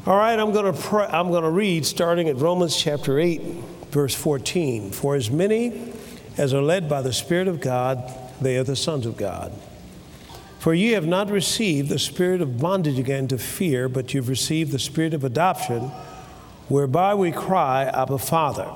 All right, I'm going to read starting at Romans chapter 8, verse 14. For as many as are led by the Spirit of God, they are the sons of God. For ye have not received the spirit of bondage again to fear, but you've received the spirit of adoption, whereby we cry, Abba, Father.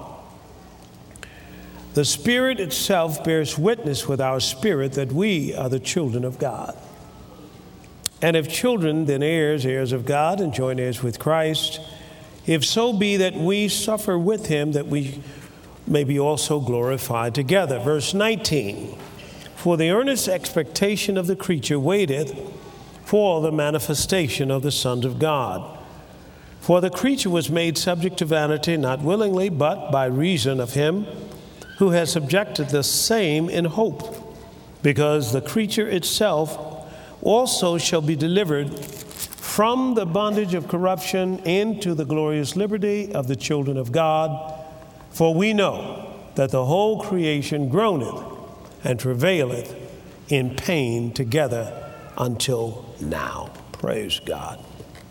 The Spirit itself bears witness with our spirit that we are the children of God. And if children, then heirs, heirs of God, and joint heirs with Christ, if so be that we suffer with him, that we may be also glorified together. Verse 19, for the earnest expectation of the creature waiteth for the manifestation of the sons of God. For the creature was made subject to vanity, not willingly, but by reason of him who has subjected the same in hope, because the creature itself also shall be delivered from the bondage of corruption into the glorious liberty of the children of God. For we know that the whole creation groaneth and travaileth in pain together until now. Praise God.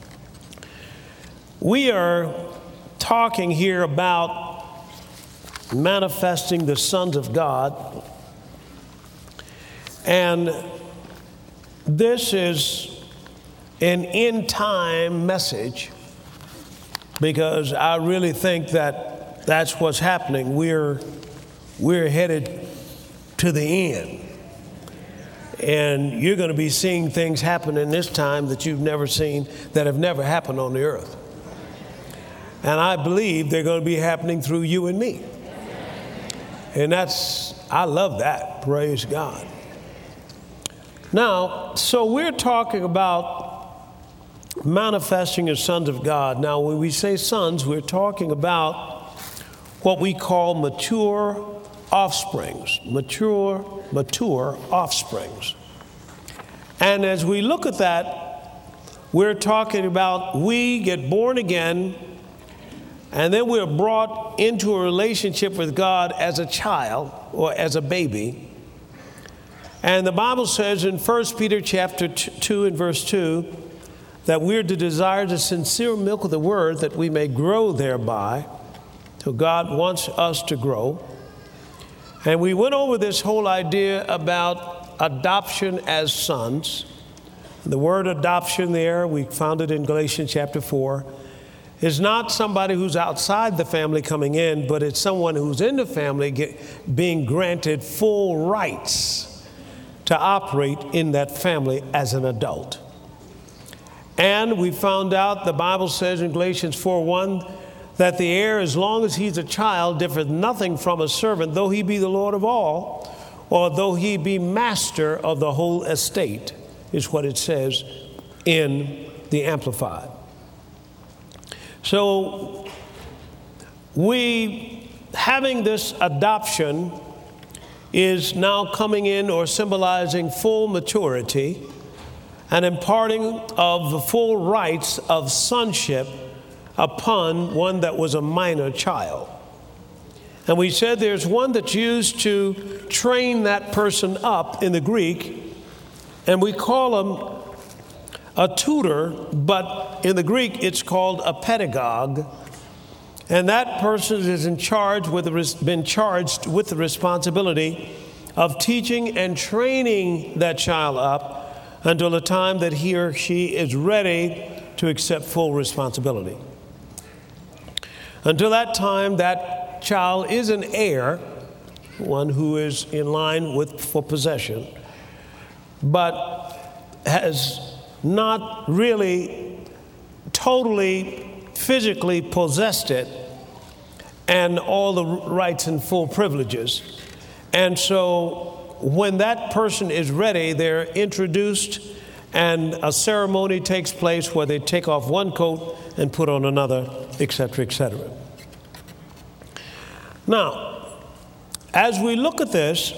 We are talking here about manifesting the sons of God, and this is an end time message, because I really think that that's what's happening. We're headed to the end, and you're going to be seeing things happen in this time that you've never seen, that have never happened on the earth. And I believe they're going to be happening through you and me. And I love that. Praise God. Now, so we're talking about manifesting as sons of God. Now, when we say sons, we're talking about what we call mature offsprings. Mature offsprings. And as we look at that, we're talking about we get born again, and then we're brought into a relationship with God as a child or as a baby. And the Bible says in 1 Peter chapter 2 and verse 2 that we're to desire the sincere milk of the word that we may grow thereby. So God wants us to grow. And we went over this whole idea about adoption as sons. The word adoption there, we found it in Galatians chapter 4, is not somebody who's outside the family coming in, but it's someone who's in the family being granted full rights to operate in that family as an adult. And we found out the Bible says in Galatians 4:1 that the heir, as long as he's a child, differeth nothing from a servant, though he be the Lord of all, or though he be master of the whole estate, is what it says in the Amplified. So we, having this adoption, is now coming in or symbolizing full maturity and imparting of the full rights of sonship upon one that was a minor child. And we said there's one that's used to train that person up in the Greek, and we call him a tutor, but in the Greek it's called a pedagogue. And that person is been charged with the responsibility of teaching and training that child up until the time that he or she is ready to accept full responsibility. Until that time, that child is an heir, one who is in line for possession, but has not really totally physically possessed it and all the rights and full privileges. And so when that person is ready, they're introduced, and a ceremony takes place where they take off one coat and put on another, etc., etc. Now, as we look at this,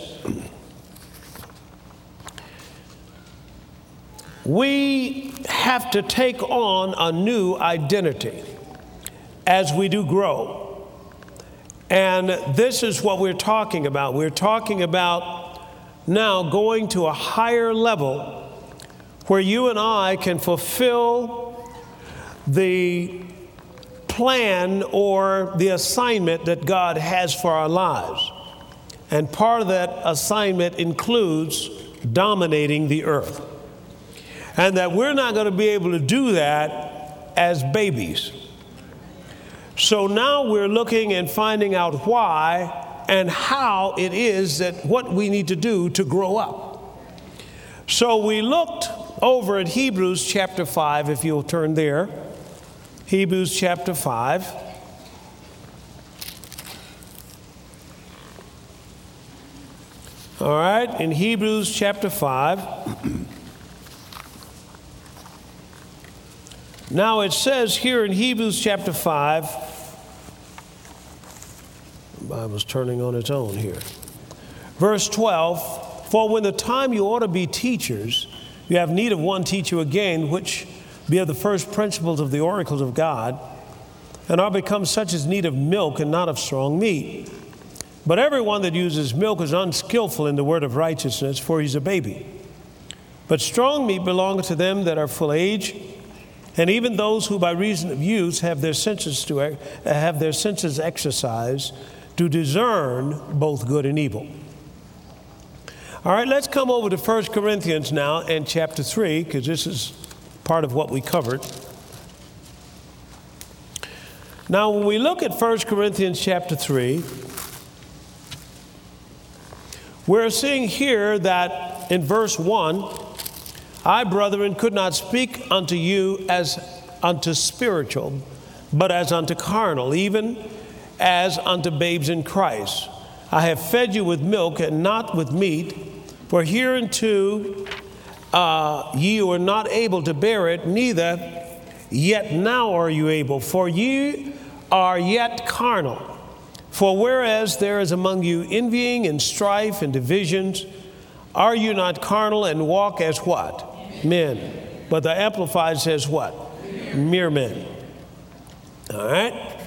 we have to take on a new identity as we do grow. And this is what we're talking about. We're talking about now going to a higher level where you and I can fulfill the plan or the assignment that God has for our lives. And part of that assignment includes dominating the earth. And that we're not going to be able to do that as babies. So now we're looking and finding out why and how it is that what we need to do to grow up. So we looked over at Hebrews chapter 5, if you'll turn there. Hebrews chapter 5. All right, in Hebrews chapter 5. Now it says here in Hebrews chapter 5, the Bible's turning on its own here. Verse 12, for when the time you ought to be teachers, you have need of one teacher again, which be of the first principles of the oracles of God, and are become such as need of milk and not of strong meat. But everyone that uses milk is unskillful in the word of righteousness, for he's a baby. But strong meat belongeth to them that are full age, and even those who by reason of use have their senses exercised to discern both good and evil. All right, let's come over to 1 Corinthians now and chapter 3, because this is part of what we covered. Now, when we look at 1 Corinthians chapter 3, we're seeing here that in verse 1, I, brethren, could not speak unto you as unto spiritual, but as unto carnal, even as unto babes in Christ. I have fed you with milk and not with meat, for hereunto ye were not able to bear it, neither yet now are you able, for ye are yet carnal. For whereas there is among you envying and strife and divisions, are you not carnal and walk as what? Men. But the Amplified says what? Mere men. All right?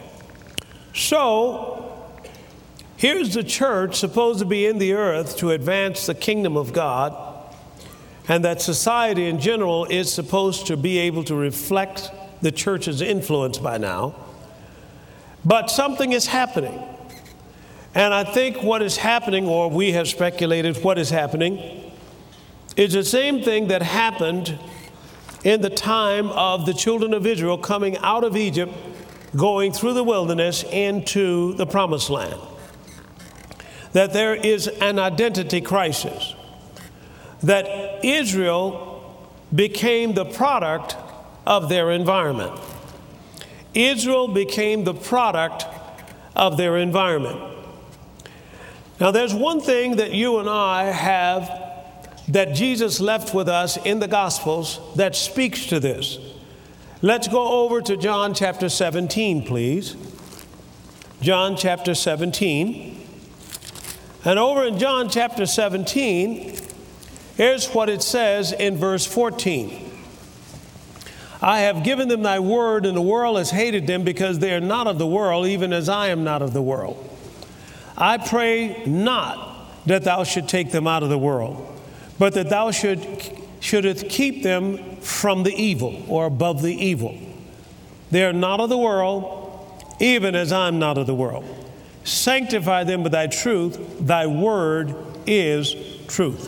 So, here's the church supposed to be in the earth to advance the kingdom of God, and that society in general is supposed to be able to reflect the church's influence by now. But something is happening. And I think what is happening, or we have speculated what is happening, is the same thing that happened in the time of the children of Israel coming out of Egypt, going through the wilderness into the promised land. That there is an identity crisis. That Israel became the product of their environment. Israel became the product of their environment. Now, there's one thing that you and I have that Jesus left with us in the Gospels that speaks to this. Let's go over to John chapter 17, please. John chapter 17. And over in John chapter 17, here's what it says in verse 14. I have given them thy word, and the world has hated them because they are not of the world, even as I am not of the world. I pray not that thou should take them out of the world, but that thou shouldest keep them from the evil, or above the evil. They are not of the world, even as I am not of the world. Sanctify them with thy truth. Thy word is truth.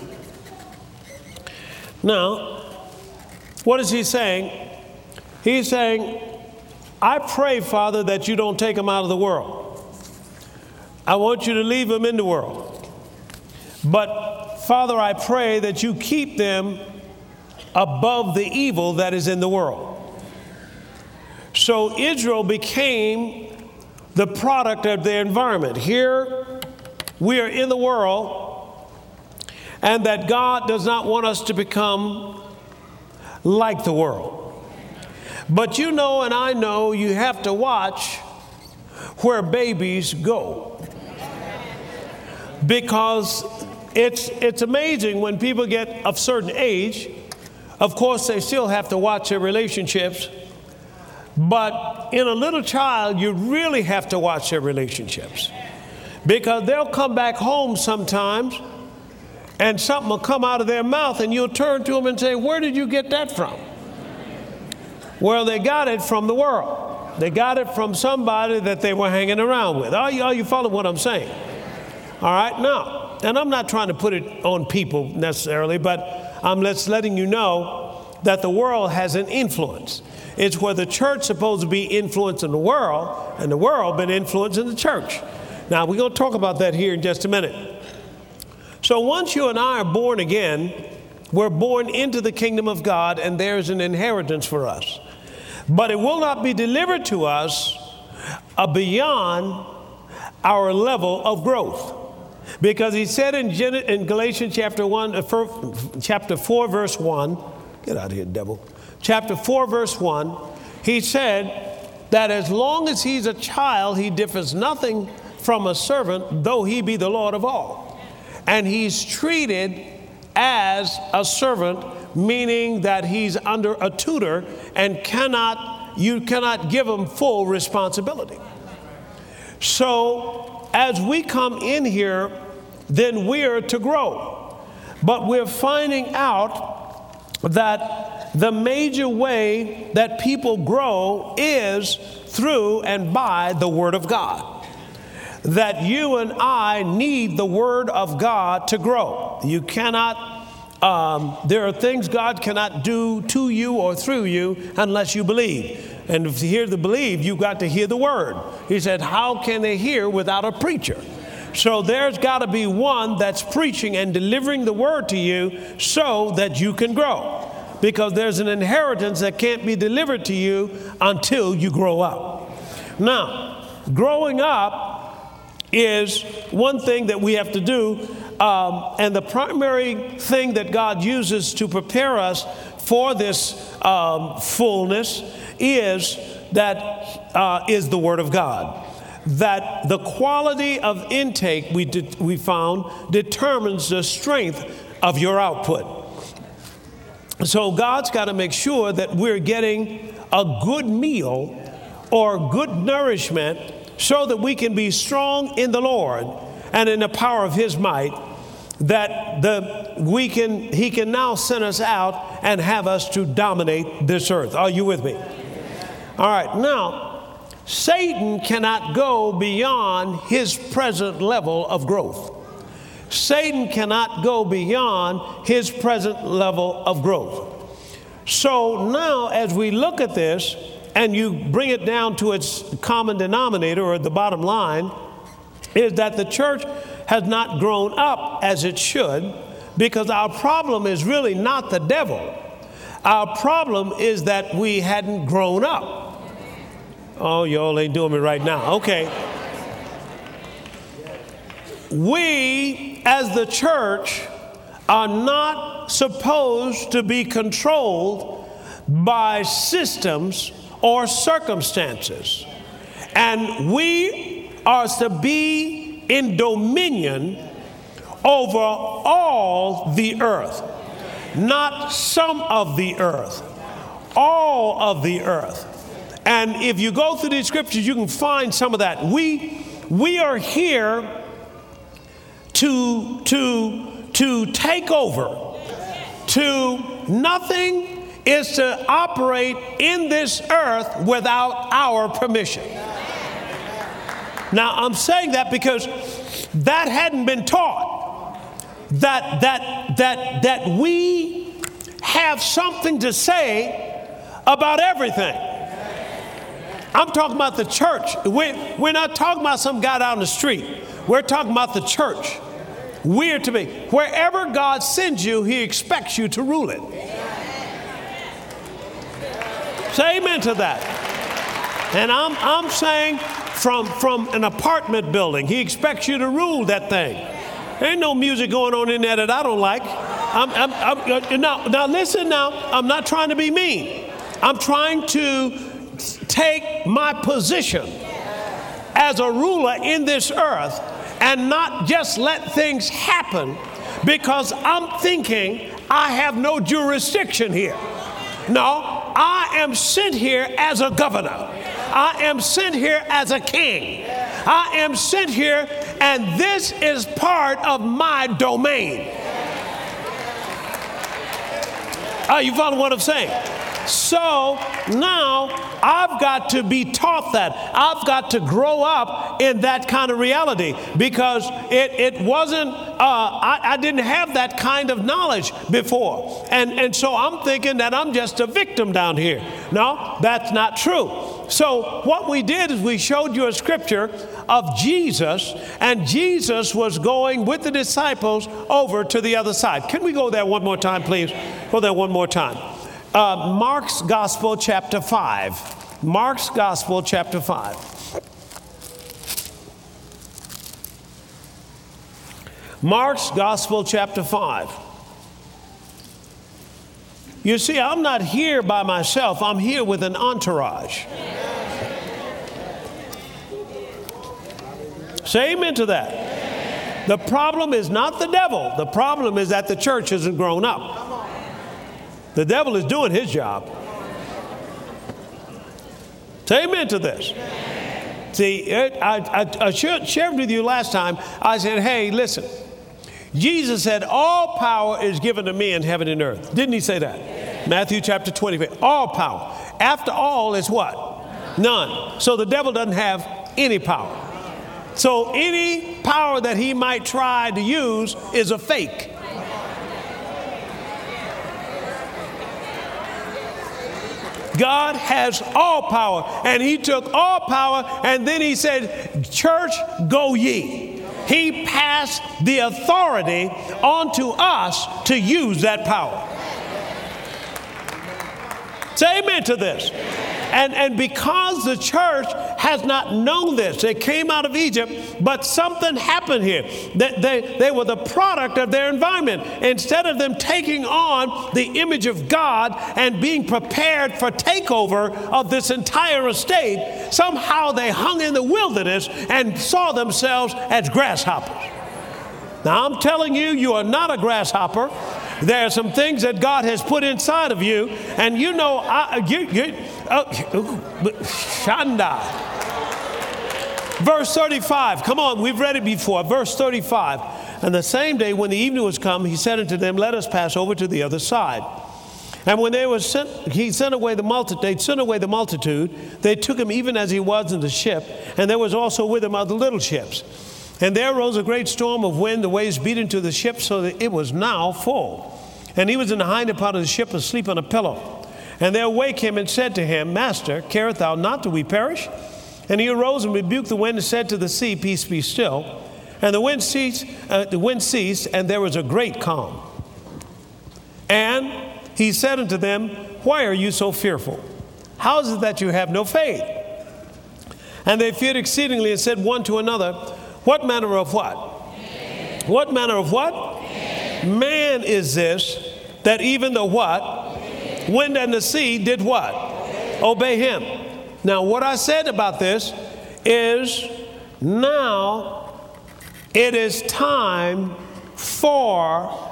Now, what is he saying? He's saying, I pray, Father, that you don't take them out of the world. I want you to leave them in the world. But, Father, I pray that you keep them above the evil that is in the world. So Israel became the product of their environment. Here we are in the world, and that God does not want us to become like the world. But you know, and I know, you have to watch where babies go. Because it's amazing when people get of certain age. Of course, they still have to watch their relationships. But in a little child, you really have to watch their relationships. Because they'll come back home sometimes, and something will come out of their mouth, and you'll turn to them and say, where did you get that from? Well, they got it from the world. They got it from somebody that they were hanging around with. Are you following what I'm saying? All right, now, and I'm not trying to put it on people necessarily, but I'm just letting you know that the world has an influence. It's where the church supposed to be influencing the world, and the world been influencing the church. Now, we're going to talk about that here in just a minute. So once you and I are born again, we're born into the kingdom of God, and there's an inheritance for us. But it will not be delivered to us beyond our level of growth. Because he said in Galatians chapter 4, verse 1, get out of here, devil. Chapter 4, verse 1, he said that as long as he's a child, he differs nothing from a servant, though he be the Lord of all. And he's treated as a servant, meaning that he's under a tutor and you cannot give him full responsibility. So as we come in here, then we're to grow. But we're finding out that the major way that people grow is through and by the Word of God. That you and I need the Word of God to grow. You cannot, there are things God cannot do to you or through you unless you believe. And to hear the believe, you've got to hear the Word. He said, how can they hear without a preacher? So there's got to be one that's preaching and delivering the Word to you so that you can grow. Because there's an inheritance that can't be delivered to you until you grow up. Now, growing up is one thing that we have to do, and the primary thing that God uses to prepare us for this fullness is the Word of God. That the quality of intake we found determines the strength of your output. So God's got to make sure that we're getting a good meal or good nourishment so that we can be strong in the Lord and in the power of His might, that He can now send us out and have us to dominate this earth. Are you with me? All right. Now, Satan cannot go beyond his present level of growth. Satan cannot go beyond his present level of growth. So now as we look at this and you bring it down to its common denominator, or the bottom line, is that the church has not grown up as it should, because our problem is really not the devil. Our problem is that we hadn't grown up. Oh, y'all ain't doing me right now. Okay. We, as the church, are not supposed to be controlled by systems or circumstances. And we are to be in dominion over all the earth. Not some of the earth, all of the earth. And if you go through these scriptures, you can find some of that. We are here to take over. Nothing is to operate in this earth without our permission. Now, I'm saying that because that hadn't been taught. That we have something to say about everything. I'm talking about the church. We're not talking about some guy out on the street. We're talking about the church. We're to be. Wherever God sends you, He expects you to rule it. Say amen to that. And I'm saying from an apartment building, He expects you to rule that thing. There ain't no music going on in there that I don't like. Now listen now, I'm not trying to be mean. I'm trying to take my position as a ruler in this earth and not just let things happen because I'm thinking I have no jurisdiction here. No, I am sent here as a governor. I am sent here as a king. I am sent here, and this is part of my domain. Are you following what I'm saying? So now I've got to be taught that. I've got to grow up in that kind of reality, because it wasn't, I didn't have that kind of knowledge before. And so I'm thinking that I'm just a victim down here. No, that's not true. So what we did is we showed you a scripture of Jesus, and Jesus was going with the disciples over to the other side. Can we go there one more time, please? Go there one more time. Mark's Gospel, chapter 5. Mark's Gospel, chapter 5. Mark's Gospel, chapter 5. You see, I'm not here by myself. I'm here with an entourage. Say amen to that. The problem is not the devil. The problem is that the church hasn't grown up. The devil is doing his job. Say amen to this. See, I shared with you last time. I said, hey, listen. Jesus said, all power is given to me in heaven and earth. Didn't he say that? Matthew chapter 20. All power. After all is what? None. So the devil doesn't have any power. So any power that he might try to use is a fake. God has all power, and he took all power, and then he said, church, go ye. He passed the authority onto us to use that power. Say amen to this. And because the church has not known this, they came out of Egypt, but something happened here. They were the product of their environment. Instead of them taking on the image of God and being prepared for takeover of this entire estate, somehow they hung in the wilderness and saw themselves as grasshoppers. Now I'm telling you, you are not a grasshopper. There are some things that God has put inside of you, and you know, Shanda. Verse 35. Come on, we've read it before. Verse 35. And the same day when the evening was come, he said unto them, let us pass over to the other side. And when they were sent, he sent away the multitude. They sent away the multitude. They took him even as he was in the ship, and there was also with him other little ships. And there arose a great storm of wind, the waves beat into the ship so that it was now full. And he was in the hinder part of the ship asleep on a pillow. And they awake him and said to him, Master, carest thou not that we perish? And he arose and rebuked the wind and said to the sea, Peace, be still. And the wind ceased, and there was a great calm. And he said unto them, Why are you so fearful? How is it that you have no faith? And they feared exceedingly and said one to another, What manner of what? What manner of what? Man is this, that even the what? Wind and the sea did what? Obey him. Now, what I said about this is now it is time for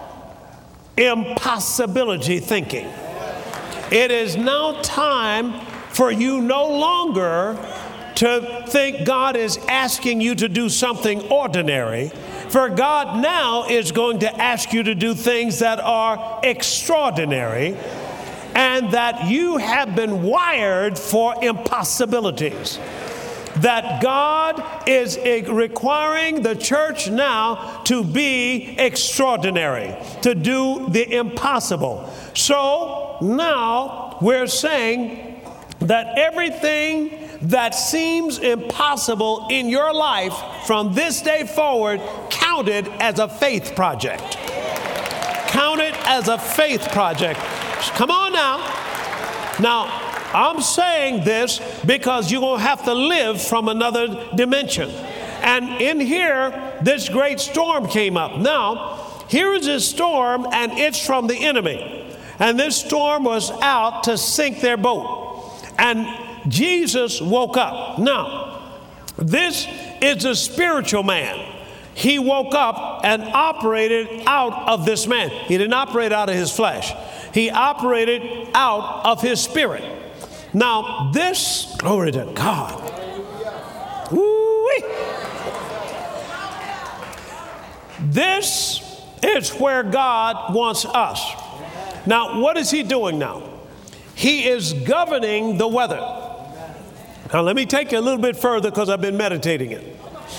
impossibility thinking. It is now time for you no longer to think God is asking you to do something ordinary. For God now is going to ask you to do things that are extraordinary, and that you have been wired for impossibilities. That God is requiring the church now to be extraordinary, to do the impossible. So now we're saying that everything that seems impossible in your life from this day forward, count it as a faith project. Count it as a faith project. Come on now. Now, I'm saying this because you're going to have to live from another dimension. And in here, this great storm came up. Now, here is this storm, and it's from the enemy. And this storm was out to sink their boat. And Jesus woke up. Now, this is a spiritual man. He woke up and operated out of this man. He didn't operate out of his flesh. He operated out of his spirit. Now, this, glory to God. Woo-wee. This is where God wants us. Now, what is he doing now? He is governing the weather. Now, let me take you a little bit further because I've been meditating it.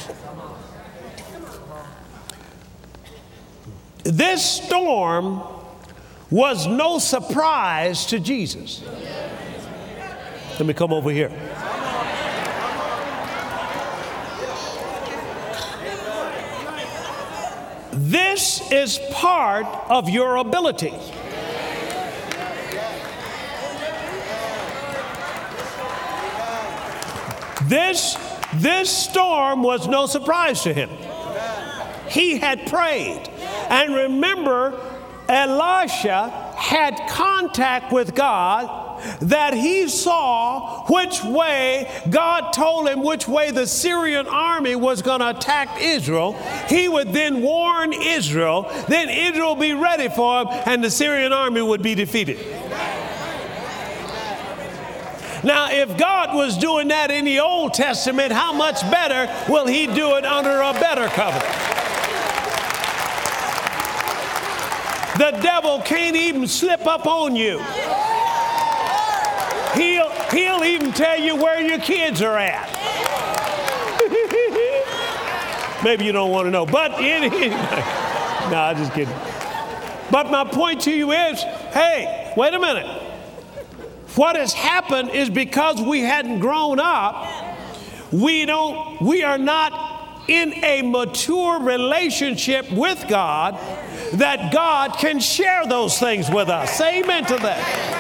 This storm was no surprise to Jesus. Let me come over here. This is part of your ability. This storm was no surprise to him. He had prayed. And remember, Elisha had contact with God, that he saw which way, God told him which way the Syrian army was going to attack Israel. He would then warn Israel, then Israel would be ready for him, and the Syrian army would be defeated. Now, if God was doing that in the Old Testament, how much better will he do it under a better covenant? The devil can't even slip up on you. He'll even tell you where your kids are at. Maybe you don't want to know, but anyway. No, I'm just kidding. But my point to you is, hey, wait a minute. What has happened is because we hadn't grown up, we are not in a mature relationship with God that God can share those things with us. Say amen to that.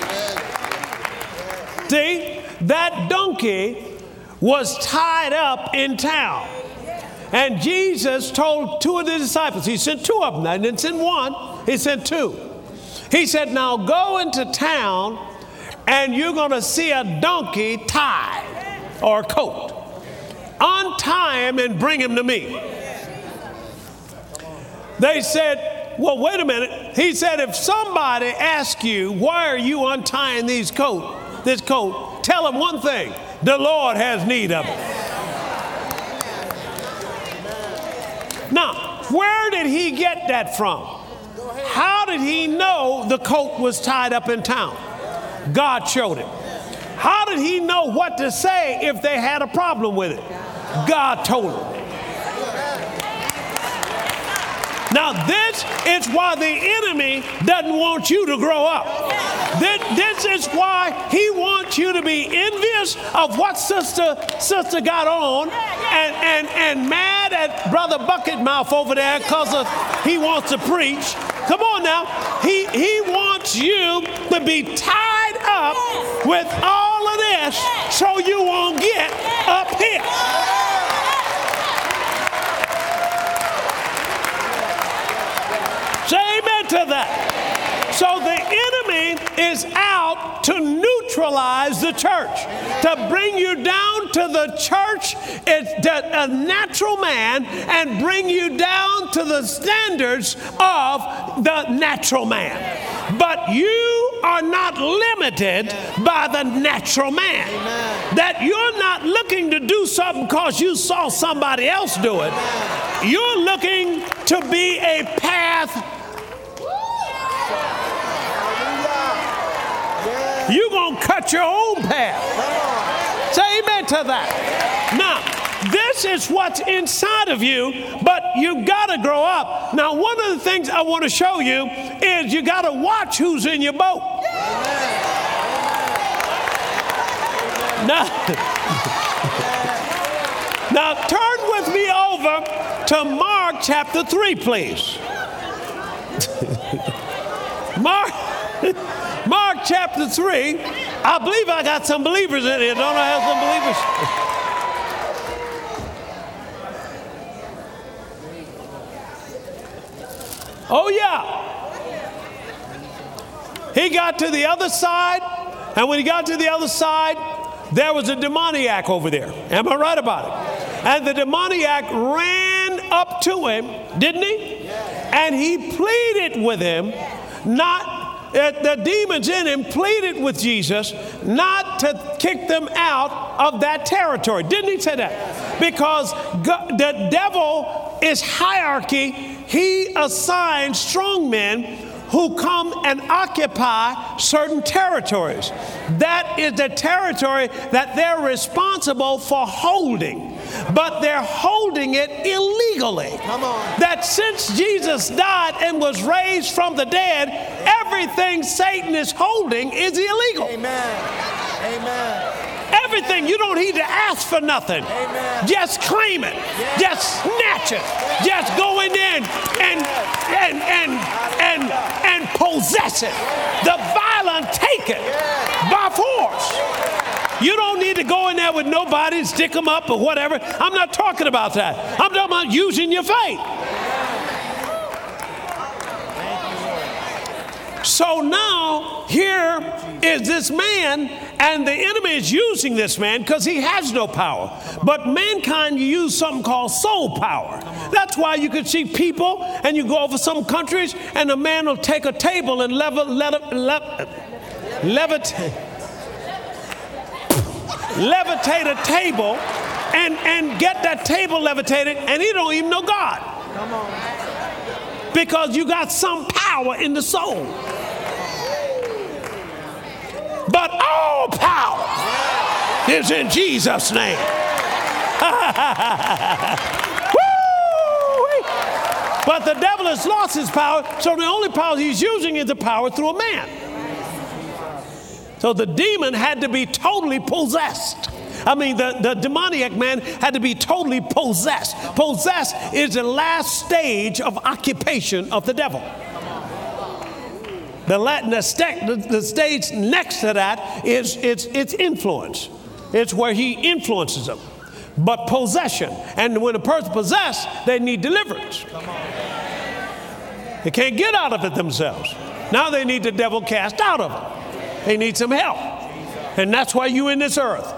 See, that donkey was tied up in town. And Jesus told two of the disciples, he sent two of them, he didn't send one, he sent two. He said, now go into town and you're going to see a donkey tied or a coat. Untie him and bring him to me. They said, well, wait a minute. He said, if somebody asks you, why are you untying this coat, tell them one thing, the Lord has need of it. Now, where did he get that from? How did he know the coat was tied up in town? God showed him. How did he know what to say if they had a problem with it? God told him. Now, this is why the enemy doesn't want you to grow up. This is why he wants you to be envious of what sister got on and mad at Brother Bucketmouth over there because he wants to preach. Come on now. He wants you to be tied up with all of this so you won't get up here. Say amen to that. So the enemy is out to neutralize the church, to bring you down to the church, a natural man, and bring you down to the standards of the natural man. But you are not limited by the natural man. That you're not looking to do something because you saw somebody else do it. You're looking to be a path. You're going to cut your own path. Say amen to that. Now, this is what's inside of you, but you got to grow up. Now, one of the things I want to show you is you got to watch who's in your boat. Now, turn with me over to Mark chapter 3, please. Mark chapter 3. I believe I got some believers in here. Don't I have some believers? Oh, yeah. He got to the other side, and when he got to the other side, there was a demoniac over there. Am I right about it? And the demoniac ran up to him, didn't he? And he pleaded with him, the demons in him pleaded with Jesus not to kick them out of that territory. Didn't he say that? Because the devil is hierarchy. He assigns strong men who come and occupy certain territories. That is the territory that they're responsible for holding, but they're holding it illegally. Come on. That since Jesus died and was raised from the dead, everything Satan is holding is illegal. Amen. Amen. Everything. You don't need to ask for nothing. Amen. Just claim it. Yes. Just snatch it. Yes. Just go in there and possess it. The violent take it by force. You don't need to go in there with nobody and stick them up or whatever. I'm not talking about that. I'm talking about using your faith. So now here is this man, and the enemy is using this man because he has no power. But mankind, you use something called soul power. That's why you can see people, and you go over some countries, and a man will take a table and levitate a table and get that table levitated, and he don't even know God. Come on. Because you got some power in the soul. But all power is in Jesus' name. But the devil has lost his power, so the only power he's using is the power through a man. So the demon had to be totally possessed. I mean, the demoniac man had to be totally possessed. Possessed is the last stage of occupation of the devil. The stage next to that is it's influence. It's where he influences them. But possession. And when a person possessed, they need deliverance. They can't get out of it themselves. Now they need the devil cast out of them. They need some help. And that's why you're in this earth.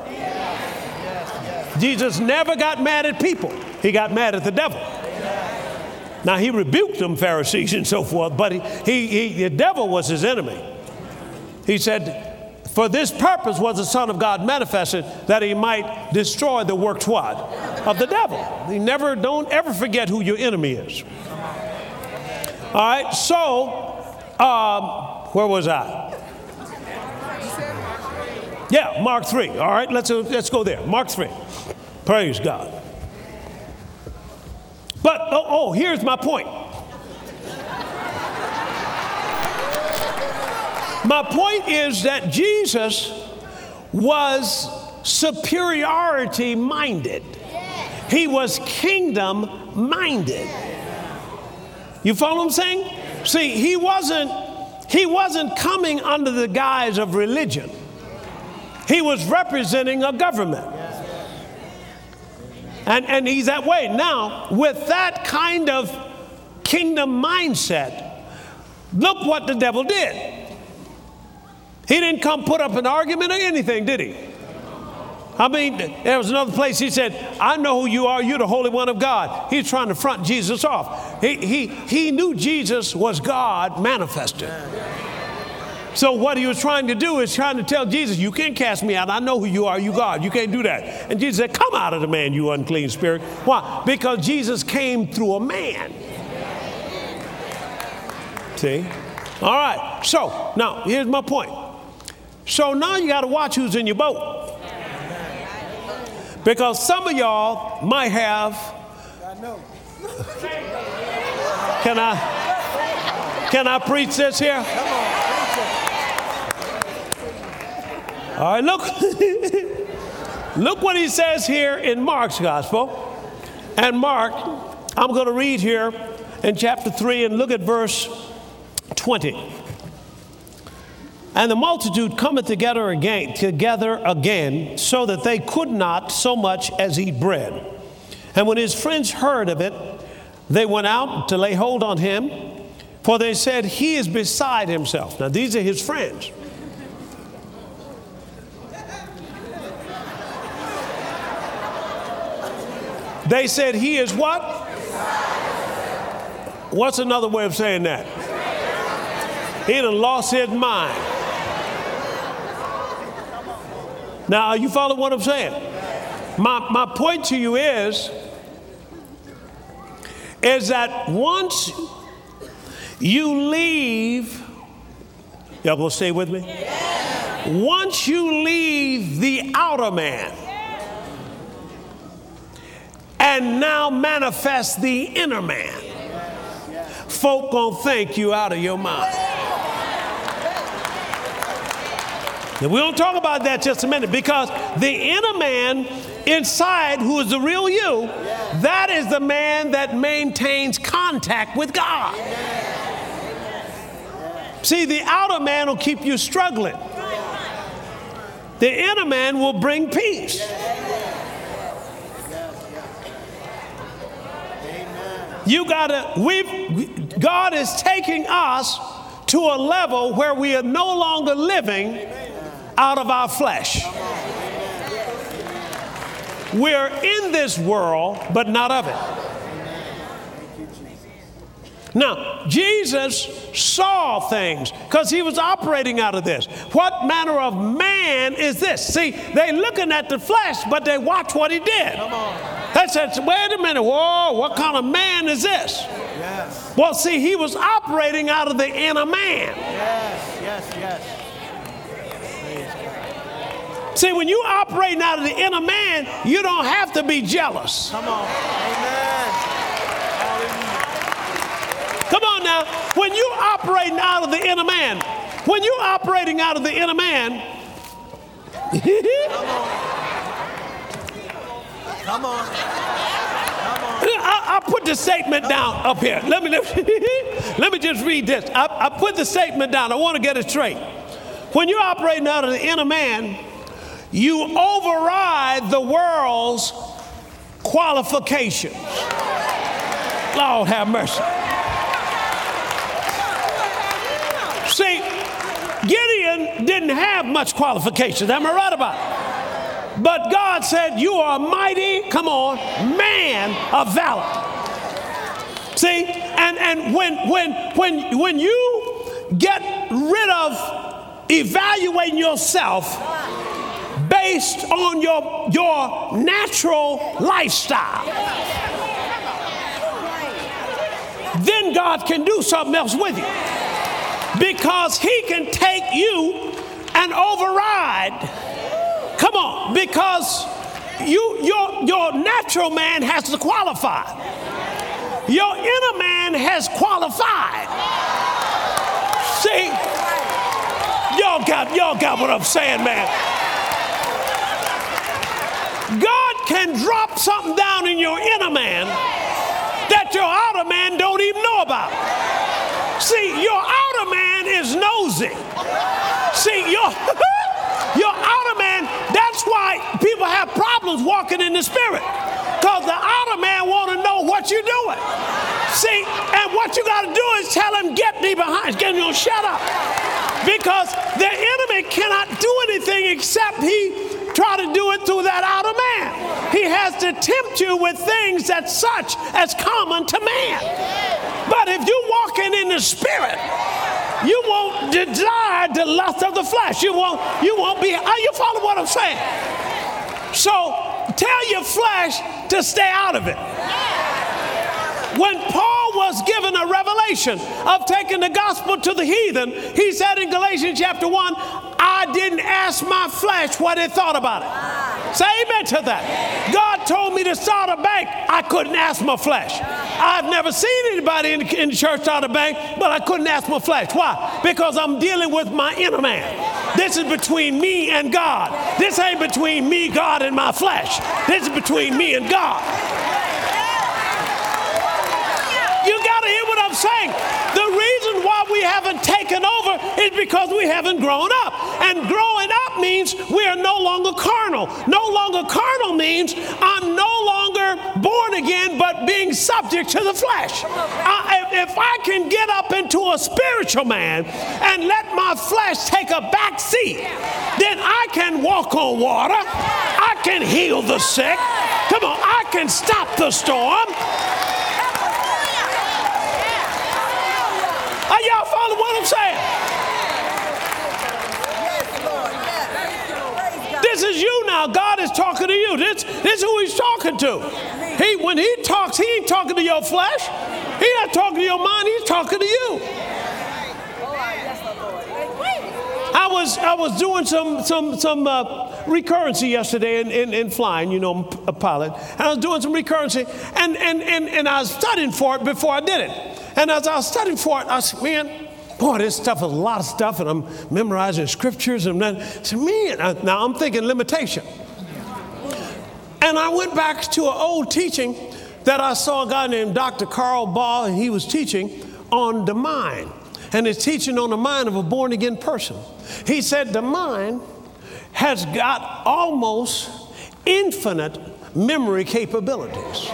Jesus never got mad at people. He got mad at the devil. Now, he rebuked them, Pharisees and so forth, but the devil was his enemy. He said, for this purpose was the Son of God manifested, that he might destroy the works what? Of the devil. Don't ever forget who your enemy is. All right, so, where was I? Yeah, Mark 3. All right, let's go there. Mark 3. Praise God. But, here's my point. My point is that Jesus was superiority minded. He was kingdom minded. You follow what I'm saying? See, he wasn't coming under the guise of religion. He was representing a government. And he's that way. Now, with that kind of kingdom mindset, look what the devil did. He didn't come put up an argument or anything, did he? I mean, there was another place he said, I know who you are. You're the Holy One of God. He's trying to front Jesus off. He knew Jesus was God manifested. So what he was trying to do is trying to tell Jesus, you can't cast me out. I know who you are. You God. You can't do that. And Jesus said, come out of the man, you unclean spirit. Why? Because Jesus came through a man. See? All right. So now here's my point. So now you got to watch who's in your boat. Because some of y'all might have. Can I preach this here? All right, look what he says here in Mark's gospel. And Mark, I'm going to read here in chapter 3 and look at verse 20. And the multitude cometh together again, so that they could not so much as eat bread. And when his friends heard of it, they went out to lay hold on him, for they said, he is beside himself. Now, these are his friends. They said, he is what? What's another way of saying that? He done lost his mind. Now, you follow what I'm saying? My point to you is that once you leave, y'all gonna stay with me? Once you leave the outer man and now manifest the inner man, folk gonna think you out of your mind. Now, we don't talk about that just a minute, because the inner man inside, who is the real you, that is the man that maintains contact with God. See, the outer man will keep you struggling. The inner man will bring peace. God is taking us to a level where we are no longer living out of our flesh. We're in this world, but not of it. Now, Jesus saw things because he was operating out of this. What manner of man is this? See, they looking at the flesh, but they watch what he did. They said, wait a minute, whoa, what kind of man is this? Yes. Well, see, he was operating out of the inner man. Yes. See, when you operating out of the inner man, you don't have to be jealous. Come on. Amen. Come on now. When you operating out of the inner man, Come on. I put the statement down up here. Let me just read this. I put the statement down. I want to get it straight. When you're operating out of the inner man, you override the world's qualifications. Lord have mercy. See, Gideon didn't have much qualifications. Am I right about it? But God said, you are a mighty, come on, man of valor. See, and when you get rid of evaluating yourself based on your natural lifestyle, then God can do something else with you, because he can take you and override. Come on, because your natural man has to qualify. Your inner man has qualified. See, y'all got what I'm saying, man. God can drop something down in your inner man that your outer man don't even know about. See, your outer man is nosy. See, your outer man, that's why people have problems walking in the spirit, because the outer man want to know what you're doing. See, and what you got to do is tell him, get me behind, get him, shut up. Because the enemy cannot do anything except he try to do it through that outer man. He has to tempt you with things that's such as common to man. But if you're walking in the spirit, you won't desire the lust of the flesh. You won't be, are you following what I'm saying? So tell your flesh to stay out of it. When Paul was given a revelation of taking the gospel to the heathen, he said in Galatians chapter 1, I didn't ask my flesh what it thought about it. Say amen to that. God told me to start a bank. I couldn't ask my flesh. I've never seen anybody in the church start a bank, but I couldn't ask my flesh. Why? Because I'm dealing with my inner man. This is between me and God. This ain't between me, God, and my flesh. This is between me and God. You got to hear what I'm saying. The reason why we haven't taken over is because we haven't grown up. And growing up means we are no longer carnal. No longer carnal means I'm no longer born again, but being subject to the flesh. If I can get up into a spiritual man and let my flesh take a back seat, then I can walk on water. I can heal the sick. Come on, I can stop the storm. Are y'all following what I'm saying? This is you now. Now God is talking to you. This is who he's talking to. When he talks, he ain't talking to your flesh. He's not talking to your mind. He's talking to you. I was doing some recurrency yesterday in flying. You know, I'm a pilot. And I was doing some recurrency, and I was studying for it before I did it. And as I was studying for it, I said, man, boy, this stuff is a lot of stuff, and I'm memorizing scriptures, and then I said, man, now I'm thinking limitation. And I went back to an old teaching that I saw a guy named Dr. Carl Ball, and he was teaching on the mind. And he's teaching on the mind of a born-again person. He said the mind has got almost infinite memory capabilities.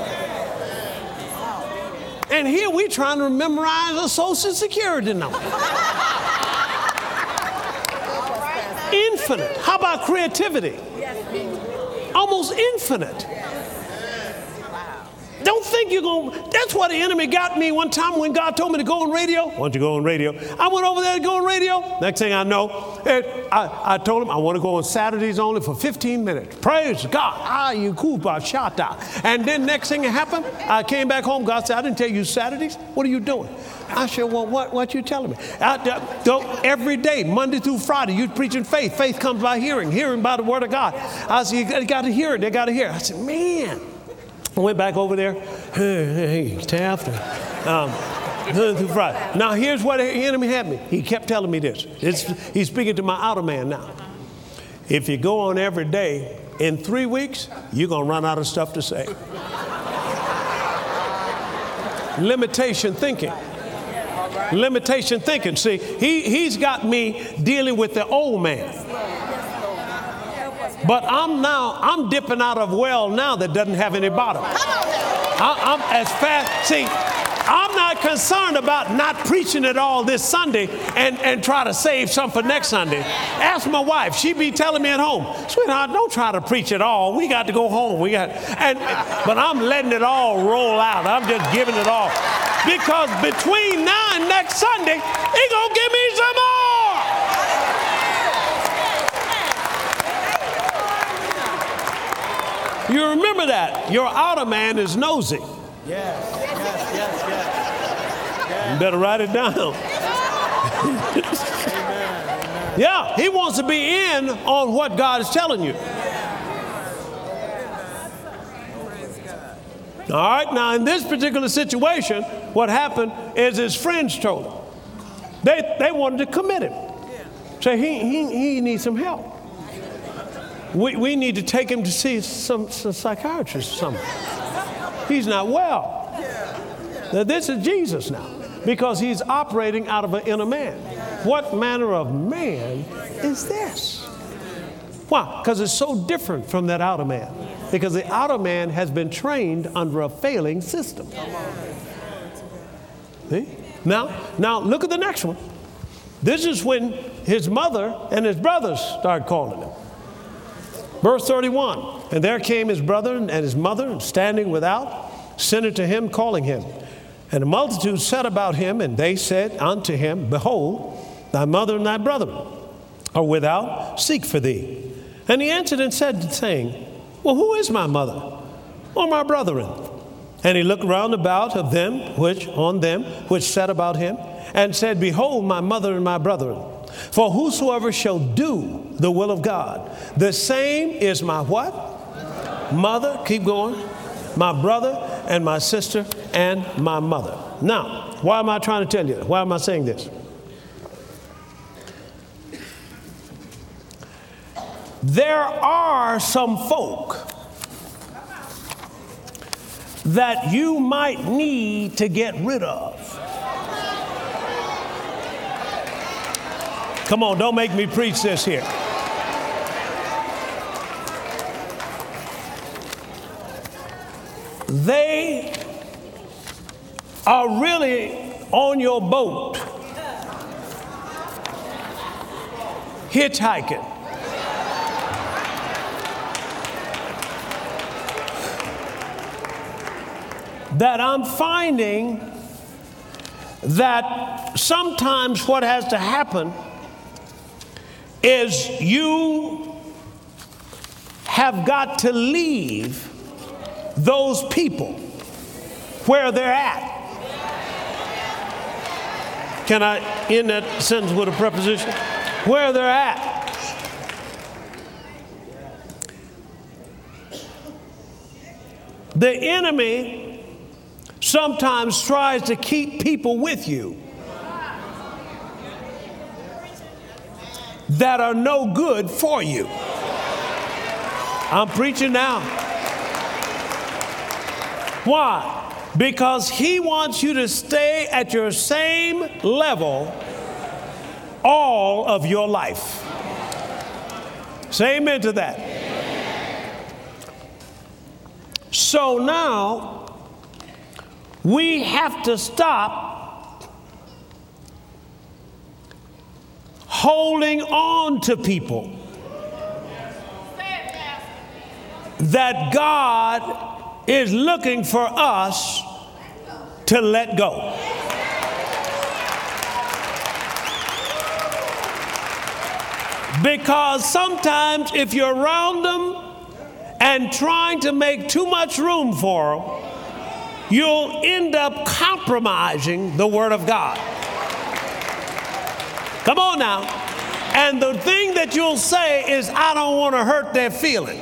And here we're trying to memorize a Social Security number. Infinite. How about creativity? Almost infinite. Don't think you're going to. That's what the enemy got me one time when God told me to go on radio. Why don't you go on radio? I went over there to go on radio. Next thing I know, I told him I want to go on Saturdays only for 15 minutes. Praise God. And then next thing that happened, I came back home. God said, I didn't tell you Saturdays. What are you doing? I said, well, what you telling me? Every day, Monday through Friday, you're preaching faith. Faith comes by hearing, hearing by the word of God. I said, you got to hear it. They got to hear it. I said, man. I went back over there. Hey, Taft. Through Friday. Now, here's what the enemy had me. He kept telling me this. He's speaking to my outer man now. If you go on every day, in 3 weeks, you're going to run out of stuff to say. Limitation thinking. Limitation thinking. See, he's got me dealing with the old man. But I'm dipping out of a well now that doesn't have any bottom. I'm as fast. See, I'm not concerned about not preaching it all this Sunday and try to save some for next Sunday. Ask my wife. She be telling me at home, sweetheart, don't try to preach it all. We got to go home. But I'm letting it all roll out. I'm just giving it all. Because between now and next Sunday, he's going to give me some more. You remember that. Your outer man is nosy. Yes. You better write it down. Yeah, he wants to be in on what God is telling you. All right, now in this particular situation, what happened is his friends told him. They wanted to commit him. Say he needs some help. We need to take him to see some psychiatrist or something. He's not well. Now, this is Jesus now, because he's operating out of an inner man. What manner of man is this? Why? Because it's so different from that outer man. Because the outer man has been trained under a failing system. See? Now look at the next one. This is when his mother and his brothers started calling him. Verse 31, and there came his brother and his mother, and standing without, sent unto him, calling him. And the multitude sat about him, and they said unto him, Behold, thy mother and thy brethren are without, seek for thee. And he answered and said, saying, Well, who is my mother or my brethren? And he looked round about of them which sat about him, and said, Behold, my mother and my brethren. For whosoever shall do the will of God, the same is my what? Mother. Keep going. My brother and my sister and my mother. Now, why am I trying to tell you? Why am I saying this? There are some folk that you might need to get rid of. Come on, don't make me preach this here. They are really on your boat, hitchhiking. That I'm finding that sometimes what has to happen is you have got to leave those people where they're at. Can I end that sentence with a preposition? Where they're at. The enemy sometimes tries to keep people with you that are no good for you. I'm preaching now. Why? Because he wants you to stay at your same level all of your life. Say amen to that. So now we have to stop holding on to people that God is looking for us to let go. Because sometimes if you're around them and trying to make too much room for them, you'll end up compromising the Word of God. Come on now. And the thing that you'll say is, I don't want to hurt their feelings.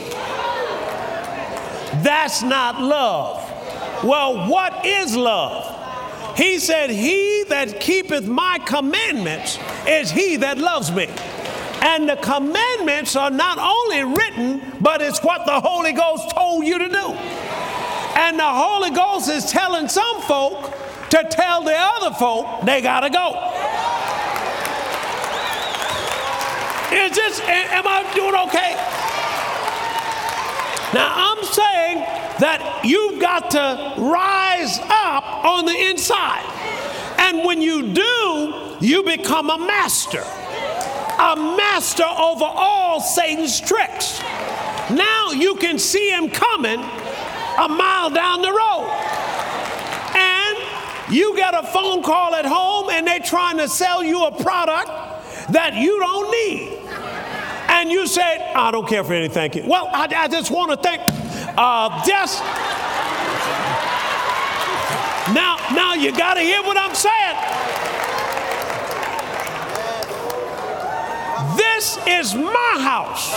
That's not love. Well, what is love? He said, he that keepeth my commandments is he that loves me. And the commandments are not only written, but it's what the Holy Ghost told you to do. And the Holy Ghost is telling some folk to tell the other folk they gotta go. Am I doing okay? Now I'm saying that you've got to rise up on the inside. And when you do, you become a master over all Satan's tricks. Now you can see him coming a mile down the road. And you get a phone call at home and they're trying to sell you a product that you don't need. And you said, I don't care for any thank you. Well, I just want to thank, now you got to hear what I'm saying. This is my house.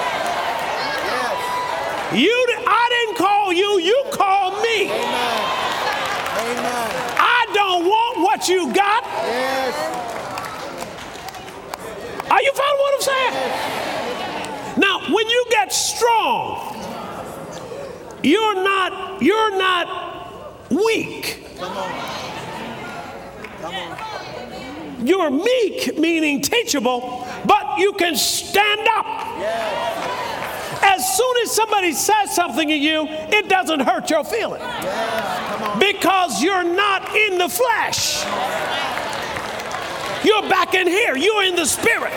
I didn't call you, you called me. Amen. I don't want what you got. Yes. Are you following what I'm saying? Now, when you get strong, you're not weak. Come on. You're meek, meaning teachable, but you can stand up. Yes. As soon as somebody says something to you, it doesn't hurt your feeling. Yes. Come on. Because you're not in the flesh. You're back in here. You're in the spirit.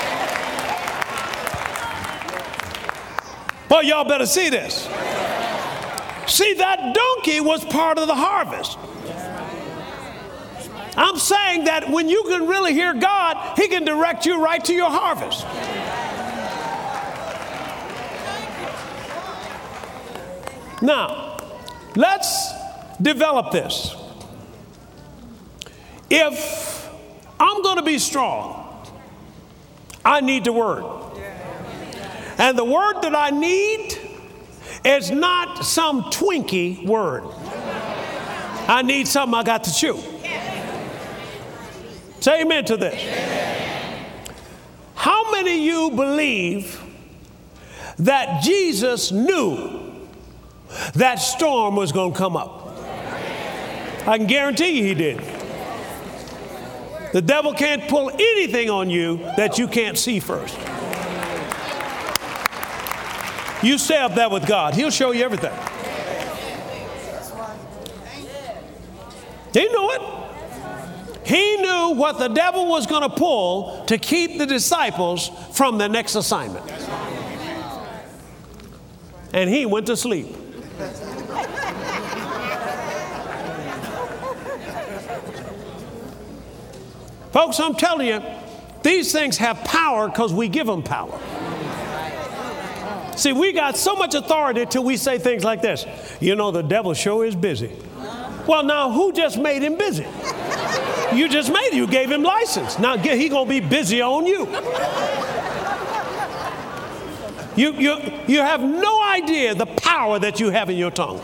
Well, y'all better see this. See, that donkey was part of the harvest. I'm saying that when you can really hear God, he can direct you right to your harvest. Now, let's develop this. If I'm going to be strong, I need the word. And the word that I need is not some Twinkie word. I need something I got to chew. Say amen to this. How many of you believe that Jesus knew that storm was going to come up? I can guarantee you he did. The devil can't pull anything on you that you can't see first. You stay up there with God. He'll show you everything. He knew it. He knew what the devil was going to pull to keep the disciples from the next assignment. And he went to sleep. Folks, I'm telling you, these things have power because we give them power. See, we got so much authority till we say things like this. You know, the devil sure is busy. Well, now, who just made him busy? You just made it. You gave him license. Now, he going to be busy on you. You have no idea the power that you have in your tongue.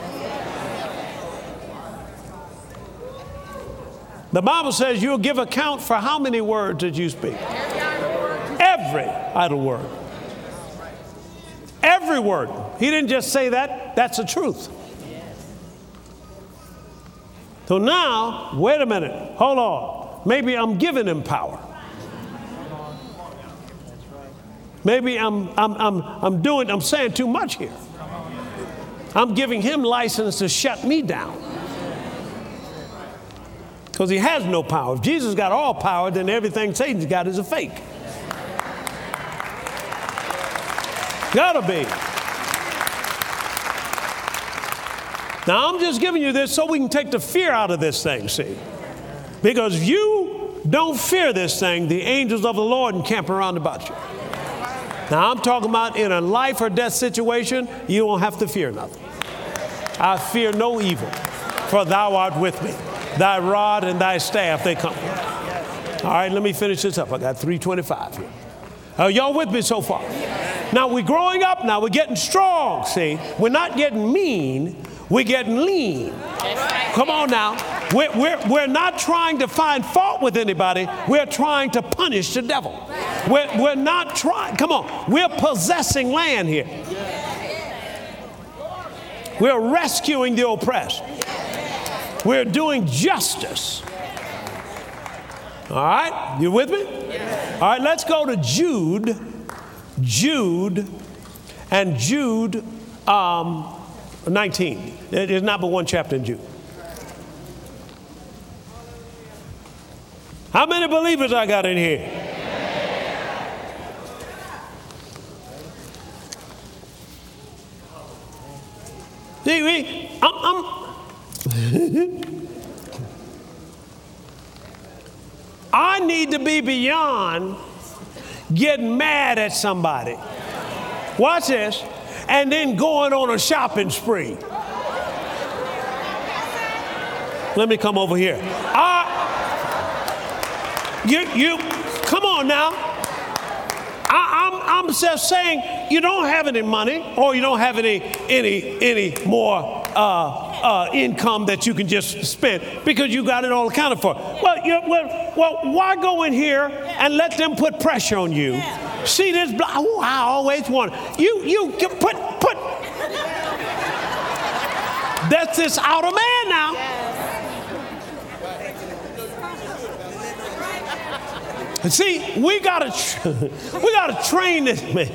The Bible says you'll give account for how many words that you speak. Every idle word. Every word. He didn't just say that. That's the truth. So now, wait a minute. Hold on. Maybe I'm giving him power. Maybe I'm saying too much here. I'm giving him license to shut me down. Because he has no power. If Jesus got all power, then everything Satan's got is a fake. Gotta be. Now, I'm just giving you this so we can take the fear out of this thing, see? Because if you don't fear this thing, the angels of the Lord encamp around about you. Now, I'm talking about in a life or death situation, you won't have to fear nothing. I fear no evil, for thou art with me. Thy rod and thy staff, they comfort me. All right, let me finish this up. I got 3:25 here. Are y'all with me so far? Now, we're growing up now. We're getting strong, see? We're not getting mean. We're getting lean. Come on now. We're not trying to find fault with anybody. We're trying to punish the devil. We're not trying. Come on. We're possessing land here. We're rescuing the oppressed. We're doing justice. All right? You with me? All right, let's go to Jude. Jude 19. There's not but one chapter in Jude. How many believers I got in here? See, I need to be beyond getting mad at somebody. Watch this. And then going on a shopping spree. Let me come over here. You come on now. I'm just saying you don't have any money or you don't have any more income that you can just spend because you got it all accounted for. Well, why go in here and let them put pressure on you? See this block? Oh, I always want you put. That's this outer man now. See, we gotta train this man.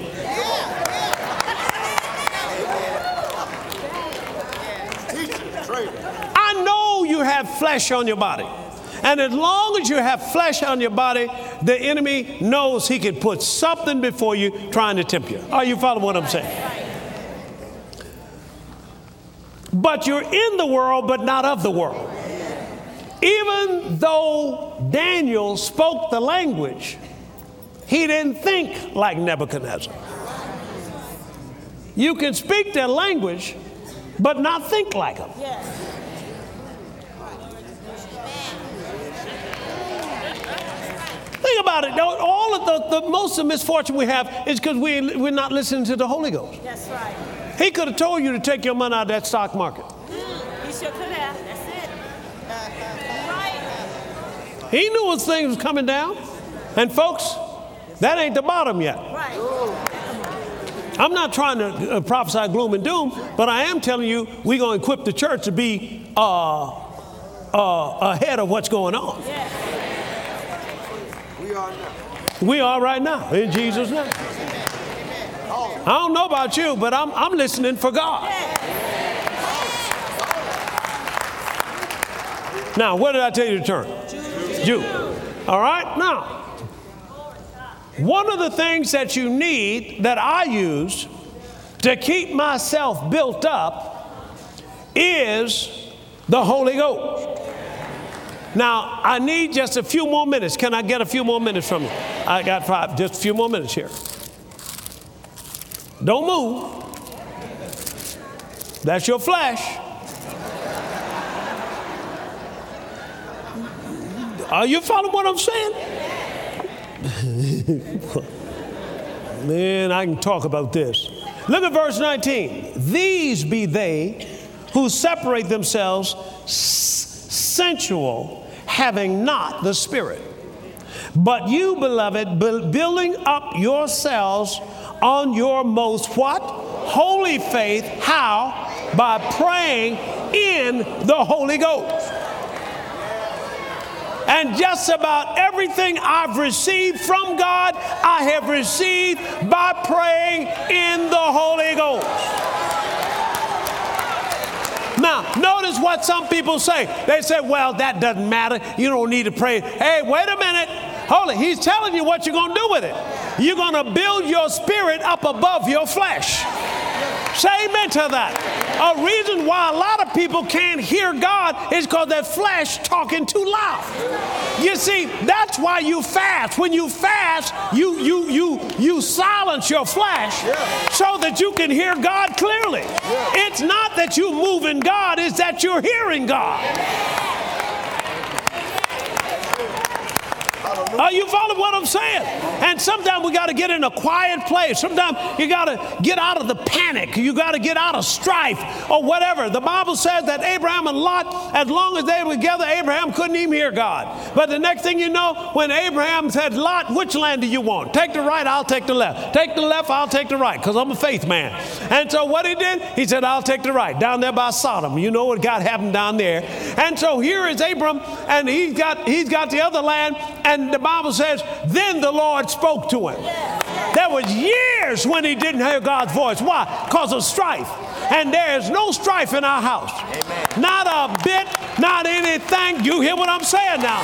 I know you have flesh on your body. And as long as you have flesh on your body, the enemy knows he can put something before you trying to tempt you. Are you following what I'm saying? But you're in the world, but not of the world. Even though Daniel spoke the language, he didn't think like Nebuchadnezzar. You can speak their language, but not think like them. Think about it. All of the most of the misfortune we have is because we're not listening to the Holy Ghost. That's right. He could have told you to take your money out of that stock market. He sure could have. That's it. Right. He knew his thing was coming down. And folks, that ain't the bottom yet. Right. I'm not trying to prophesy gloom and doom, but I am telling you we're going to equip the church to be ahead of what's going on. Yes. We are right now, in Jesus' name. I don't know about you, but I'm listening for God. Now, where did I tell you to turn? Jude. All right? Now, one of the things that you need that I use to keep myself built up is the Holy Ghost. Now, I need just a few more minutes. Can I get a few more minutes from you? I got 5, just a few more minutes here. Don't move. That's your flesh. Are you following what I'm saying? Man, I can talk about this. Look at verse 19. These be they who separate themselves sensual, having not the Spirit. But you, beloved, building up yourselves on your most what? Holy faith. How? By praying in the Holy Ghost. And just about everything I've received from God, I have received by praying in the Holy Ghost. Now, notice what some people say. They say, well, that doesn't matter. You don't need to pray. Hey, wait a minute. Hold it. He's telling you what you're going to do with it. You're going to build your spirit up above your flesh. Say amen to that. A reason why a lot of people can't hear God is because their flesh talking too loud. You see, that's why you fast. When you fast, you silence your flesh so that you can hear God clearly. It's not that you move in God, it's that you're hearing God. Are you following what I'm saying? And sometimes we got to get in a quiet place. Sometimes you got to get out of the panic. You got to get out of strife or whatever. The Bible says that Abraham and Lot, as long as they were together, Abraham couldn't even hear God. But the next thing you know, when Abraham said, Lot, which land do you want? Take the right, I'll take the left. Take the left, I'll take the right, because I'm a faith man. And so what he did, he said, I'll take the right, down there by Sodom. You know what God happened down there. And so here is Abram, and he's got the other land, and the Bible says, then the Lord spoke to him. There was years when he didn't hear God's voice. Why? Because of strife. And there is no strife in our house. Amen. Not a bit, not anything. You hear what I'm saying now?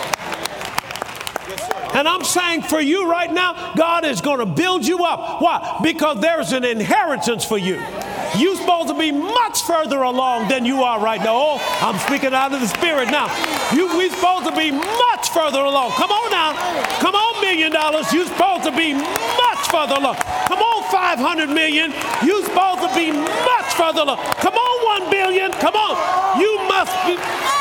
And I'm saying for you right now, God is going to build you up. Why? Because there's an inheritance for you. You're supposed to be much further along than you are right now. Oh, I'm speaking out of the Spirit now. We're supposed to be much further along. Come on now. Come on, $1 million. You're supposed to be much further along. Come on, 500 million. You're supposed to be much further along. Come on, 1 billion. Come on. You must be.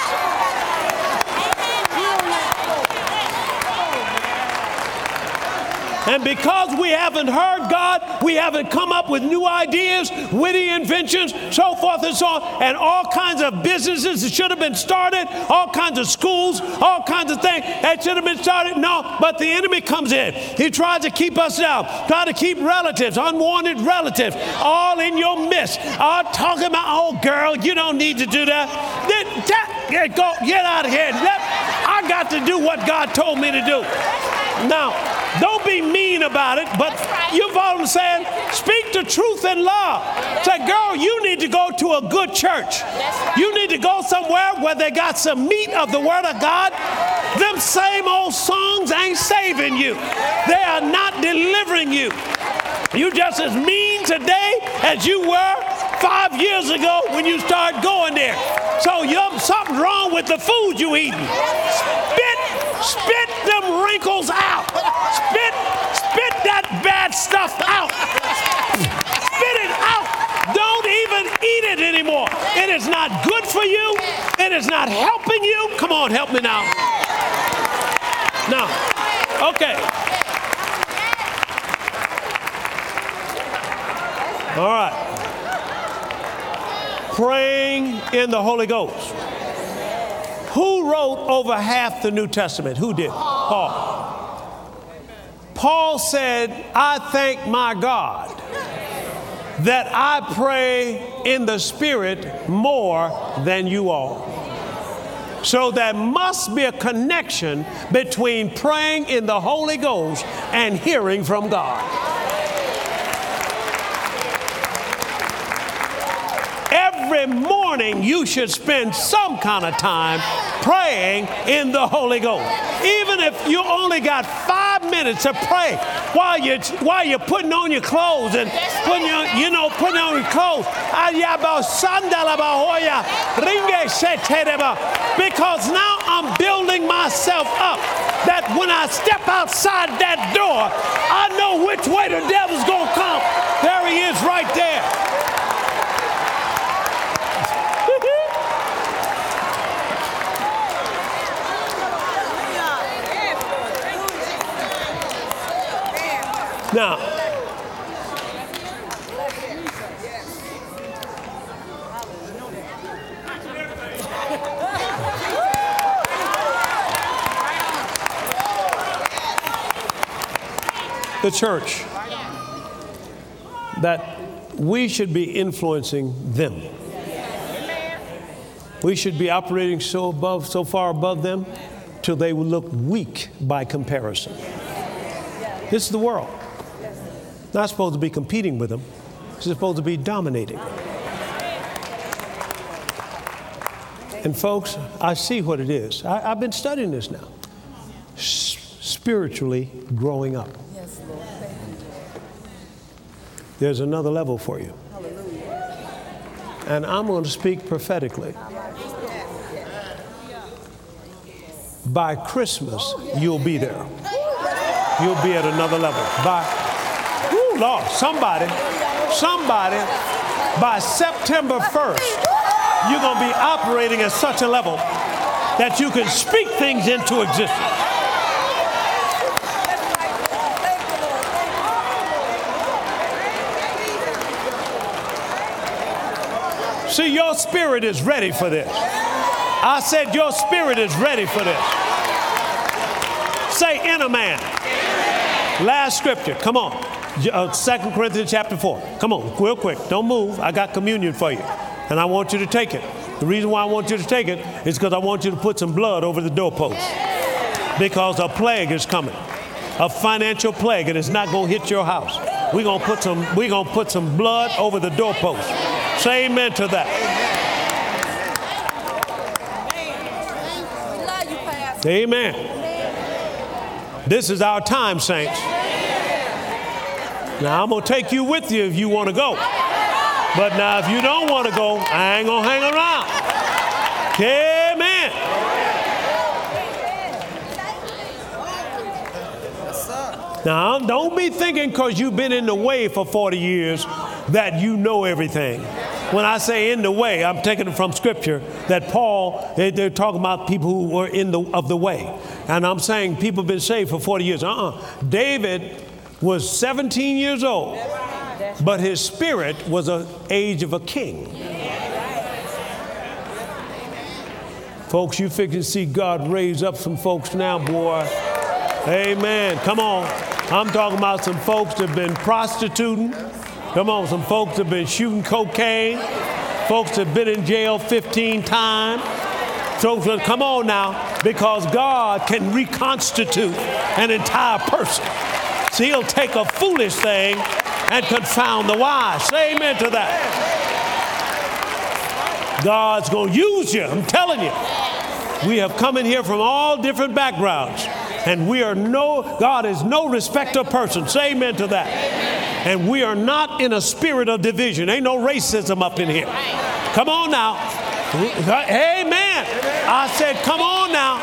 And because we haven't heard God, we haven't come up with new ideas, witty inventions, so forth and so on, and all kinds of businesses that should have been started, all kinds of schools, all kinds of things that should have been started. No, but the enemy comes in. He tries to keep us down, try to keep relatives, unwanted relatives, all in your midst. Talking about, oh, girl, you don't need to do that. Get out of here. I got to do what God told me to do. Now, don't be mean about it, but you follow what I'm saying? Speak the truth in love. Say, girl, you need to go to a good church. You need to go somewhere where they got some meat of the Word of God. Them same old songs ain't saving you. They are not delivering you. You just as mean today as you were 5 years ago when you started going there. So something wrong with the food you eating. Spit them wrinkles out. Spit that bad stuff out. Spit it out. Don't even eat it anymore. It is not good for you. It is not helping you. Come on, help me now. Now, okay. All right. Praying in the Holy Ghost. Who wrote over half the New Testament? Who did? Paul. Paul said, I thank my God that I pray in the Spirit more than you all. So there must be a connection between praying in the Holy Ghost and hearing from God. Every morning you should spend some kind of time praying in the Holy Ghost. Even if you only got 5 minutes to pray while you're putting on your clothes and putting on your clothes. Because now I'm building myself up that when I step outside that door, I know which way the devil's going to come. There he he is right there. Now, the church, that we should be influencing them. We should be operating so far above them till they will look weak by comparison. This is the world. Not supposed to be competing with them. It's supposed to be dominating. And folks, I see what it is. I've been studying this now. Spiritually growing up. There's another level for you. And I'm going to speak prophetically. By Christmas, you'll be there. You'll be at another level. Lord, somebody, by September 1st, you're going to be operating at such a level that you can speak things into existence. See, your spirit is ready for this. I said your spirit is ready for this. Say inner man. Last scripture. Come on. 2 Corinthians chapter 4. Come on, real quick. Don't move. I got communion for you. And I want you to take it. The reason why I want you to take it is because I want you to put some blood over the doorpost. Because a plague is coming. A financial plague, and it's not going to hit your house. We're going to put some blood over the doorpost. Say amen to that. Amen. This is our time, saints. Now, I'm going to take you with you if you want to go. But now, if you don't want to go, I ain't going to hang around. Amen. Now, don't be thinking because you've been in the way for 40 years that you know everything. When I say in the way, I'm taking it from Scripture that Paul, they're talking about people who were of the way. And I'm saying people have been saved for 40 years. David was 17 years old, but his spirit was the age of a king. Folks, you figure to see God raise up some folks now, boy. Amen. Come on. I'm talking about some folks that have been prostituting. Come on, some folks that have been shooting cocaine. Folks that have been in jail 15 times. So come on now, because God can reconstitute an entire person. So he'll take a foolish thing and confound the wise. Say amen to that. God's going to use you, I'm telling you. We have come in here from all different backgrounds. And God is no respecter of persons. Say amen to that. And we are not in a spirit of division. Ain't no racism up in here. Come on now. Amen. I said, come on now.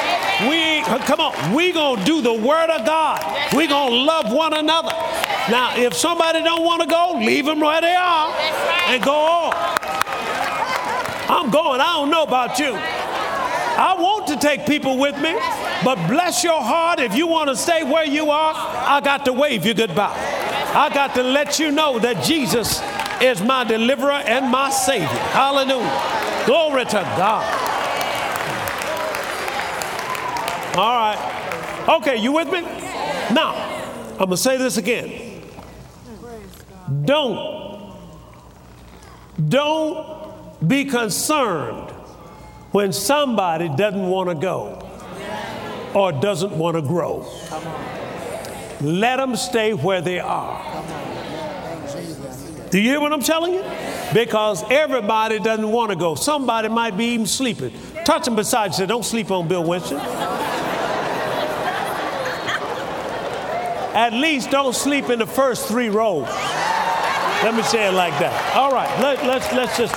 We going to do the word of God. We going to love one another. Now, if somebody don't want to go, leave them where they are and go on. I'm going. I don't know about you. I want to take people with me, but bless your heart, if you want to stay where you are, I got to wave you goodbye. I got to let you know that Jesus is my deliverer and my Savior. Hallelujah. Glory to God. All right. Okay, you with me? Now, I'm going to say this again. Don't be concerned when somebody doesn't want to go or doesn't want to grow. Let them stay where they are. Do you hear what I'm telling you? Because everybody doesn't want to go. Somebody might be even sleeping. Touch them beside you. Say, don't sleep on Bill Winston. At least don't sleep in the first 3 rows. Let me say it like that. All right, let's just...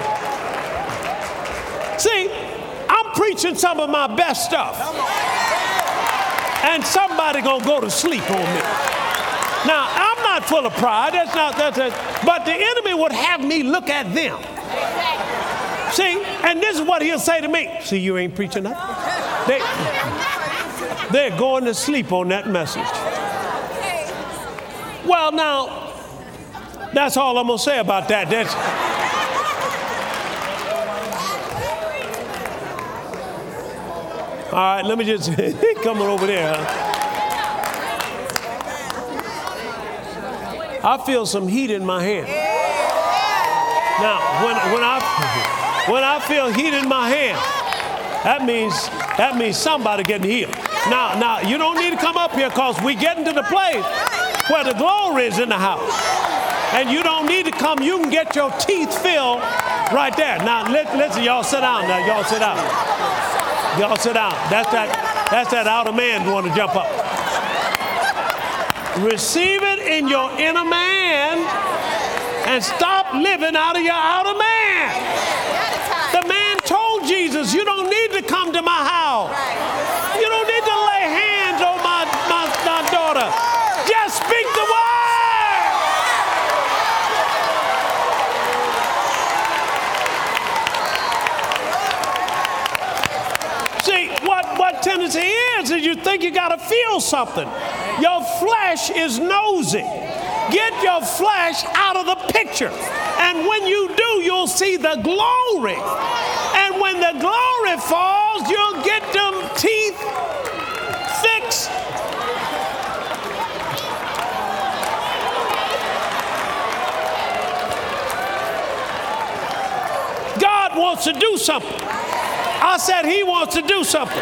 See, I'm preaching some of my best stuff. And somebody gonna go to sleep on me. Now, I'm not not full of pride. But the enemy would have me look at them. See, and this is what he'll say to me. See, you ain't preaching nothing. They're going to sleep on that message. Well, now, that's all I'm going to say about that. All right, let me just, coming over there. Huh? I feel some heat in my hand. Now, when I feel heat in my hand, that means somebody getting healed. Now, you don't need to come up here because we getting to the place where the glory is in the house. And you don't need to come. You can get your teeth filled right there. Now, listen, y'all sit down. Now, y'all sit down. Y'all sit down. That's that outer man want to jump up. Receive it in your inner man and stop living out of your outer man. The man told Jesus, you don't need to come to my house. You don't need to lay hands on my daughter. Just speak the word. See, what tendency is you think you got to feel something. Your flesh is nosy. Get your flesh out of the picture. And when you do, you'll see the glory. And when the glory falls, you'll get them teeth fixed. God wants to do something. I said he wants to do something.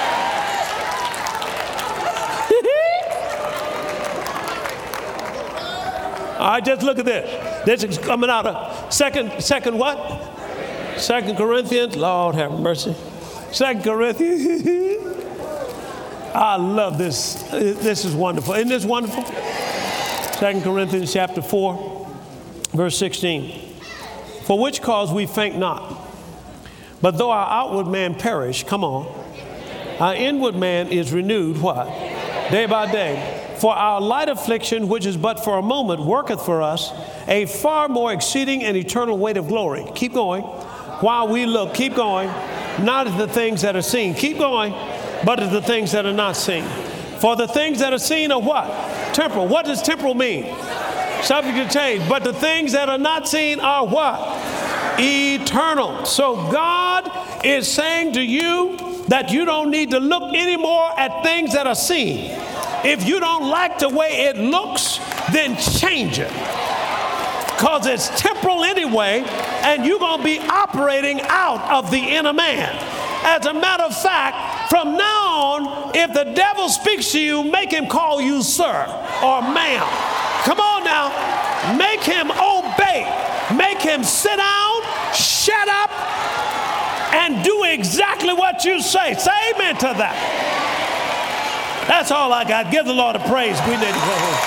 All right, just look at this. This is coming out of second what? 2 Corinthians. Lord have mercy. 2 Corinthians. I love this. This is wonderful. Isn't this wonderful? 2 Corinthians chapter 4, verse 16. For which cause we faint not. But though our outward man perish, come on, our inward man is renewed, what? Day by day. For our light affliction, which is but for a moment, worketh for us a far more exceeding and eternal weight of glory. Keep going. While we look, keep going. Not at the things that are seen. Keep going. But at the things that are not seen. For the things that are seen are what? Temporal. What does temporal mean? Subject to change. But the things that are not seen are what? Eternal. So God is saying to you that you don't need to look anymore at things that are seen. If you don't like the way it looks, then change it. Because it's temporal anyway, and you're going to be operating out of the inner man. As a matter of fact, from now on, if the devil speaks to you, make him call you sir or ma'am. Come on now. Make him obey. Make him sit down, shut up, and do exactly what you say. Say amen to that. That's all I got. Give the Lord a praise. We need to go home.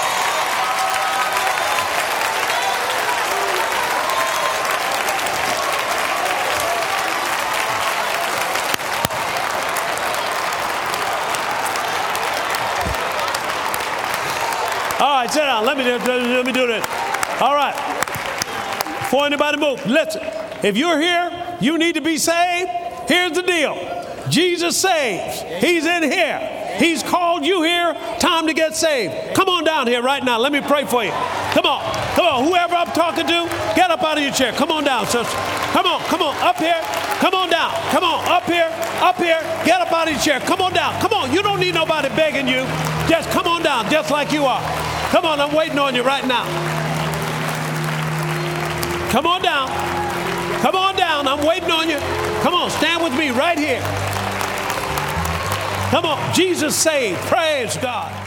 All right, sit down. Let me do this. All right. Before anybody moves, listen. If you're here, you need to be saved. Here's the deal. Jesus saves. He's in here. He's called you here. Time to get saved. Come on down here right now. Let me pray for you. Come on. Come on. Whoever I'm talking to, get up out of your chair. Come on down, sister. Come on. Come on. Up here. Come on down. Come on. Up here. Up here. Get up out of your chair. Come on down. Come on. You don't need nobody begging you. Just come on down, just like you are. Come on. I'm waiting on you right now. Come on down. Come on down. I'm waiting on you. Come on. Stand with me right here. Come on, Jesus saved. Praise God.